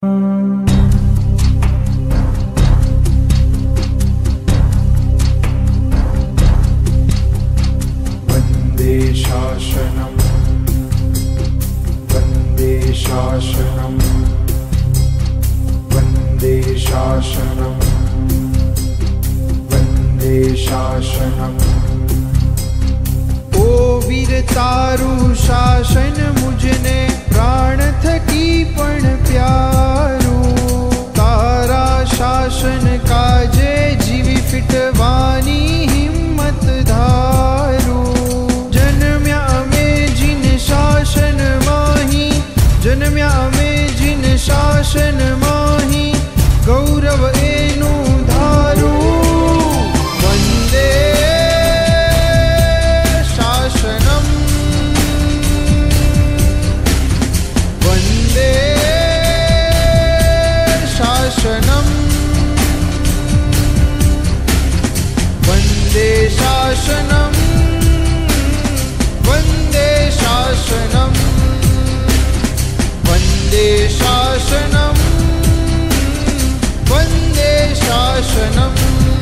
वन्दे शासनं वन्दे शासनं वन्दे शासनं वन्दे शासनं। ओ वीर तारू शासन मुझने प्राण थकी पण प्यारू, तारा शासन काजे जीवी फिटवानी हिम्मत धारू। जन्म्या में जिन शासन माही, जन्म्या में जिन शासन माही, गौरव एनु धारू। वंदे शासनम वंदे शासनम वंदे शासनम वंदे शासनम वंदे शासनम वंदे शासनम।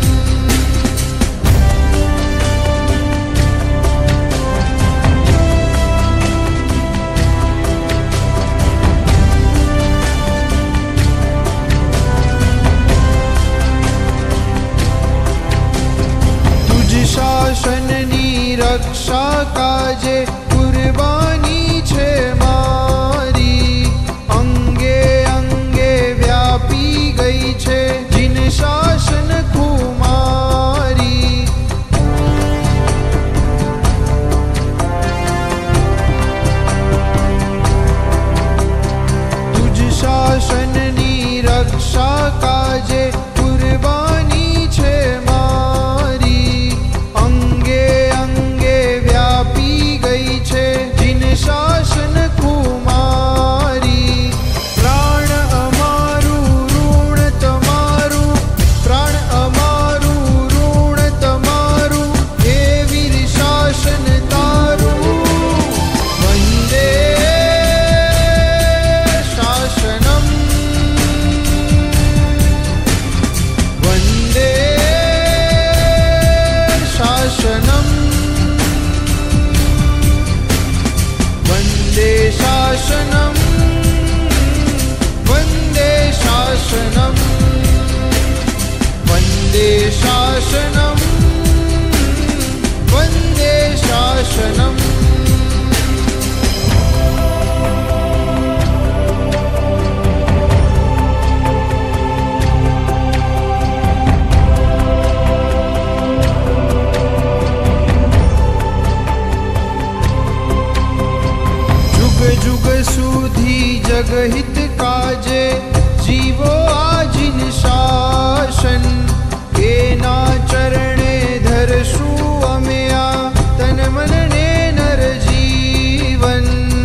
शासननी रक्षा काजे कुर्बानी छे मारी, अंगे अंगे व्यापी गई छे जिन शासन कुमारी। तुझ शासननी रक्षा काजे कुर्बानी छे मारी, शासन कुमारी। प्राण अमारू ऋण तमारू, प्राण अमारू ऋण तमारू, हे वीर शासन तारू। वंदे शासनम वंदे शासनम वंदे शासनम वंदे शासनम वंदे शासनम वंदे शासनम। जुग सुधी जगहित काजे जीवो आजिन शासन, एना चरणे धरसु अम्या तन मन ने नर जीवन।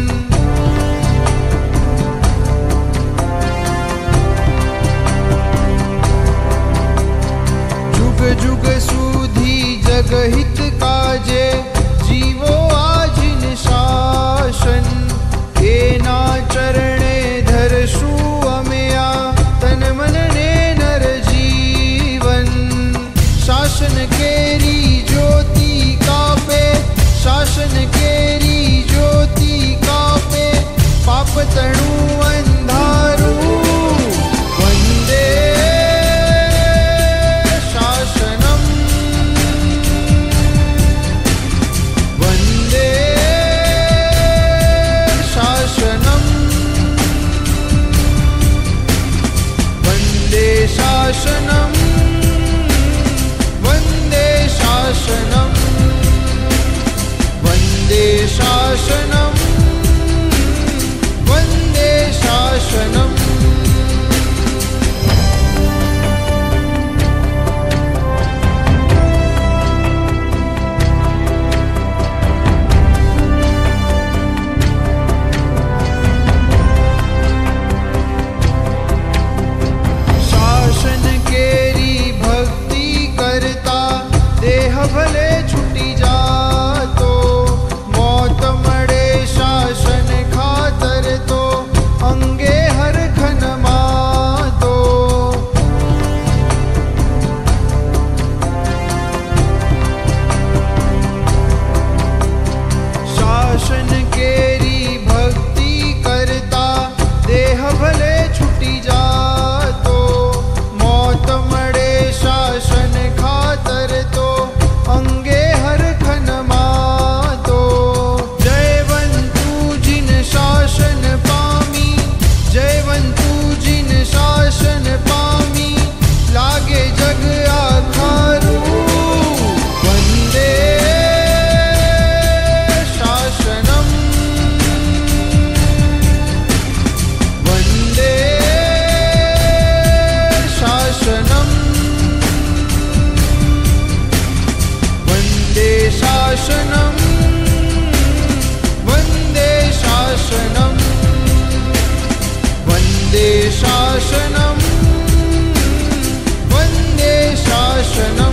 जुग जुग सुधी जगहित काजे जीवो आजिन शासन, एना चरणे धरसु अम्या तन मन ने नर जीवन। शासन केरी ज्योति कापे, शासन केरी ज्योति कापे, पाप तणु अंधारू। वंदे शासनम वंदे शासनम वंदे शासनम वंदे शासनम वंदे शासनम वंदे शासनम। भले छुटी जा तो मौत मड़े मटी जातो, मौत मळे शासन खातर तो, अंगे हरखन मातो। जयवंतु जिन शासन पामी, जयवंतु जिन शासन पामी, लागे जग आखारू। वंदे शासनम, वंदे शासनम, वंदे शासनम, वंदे शासनम, वंदे शासनम, वंदे शासनम।